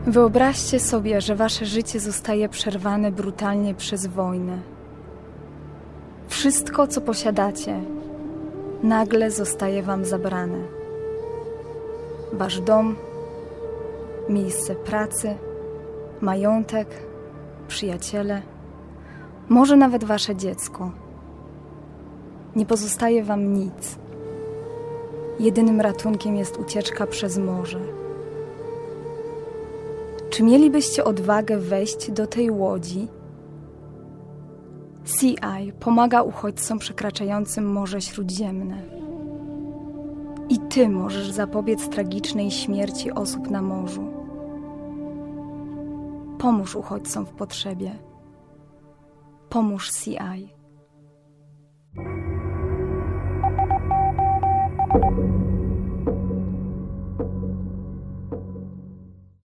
Wyobraźcie sobie, że wasze życie zostaje przerwane brutalnie przez wojnę. Wszystko, co posiadacie, nagle zostaje wam zabrane. Wasz dom, miejsce pracy, majątek, przyjaciele, może nawet wasze dziecko. Nie pozostaje wam nic. Jedynym ratunkiem jest ucieczka przez morze. Czy mielibyście odwagę wejść do tej łodzi? CI pomaga uchodźcom przekraczającym Morze Śródziemne. I ty możesz zapobiec tragicznej śmierci osób na morzu. Pomóż uchodźcom w potrzebie. Pomóż CI.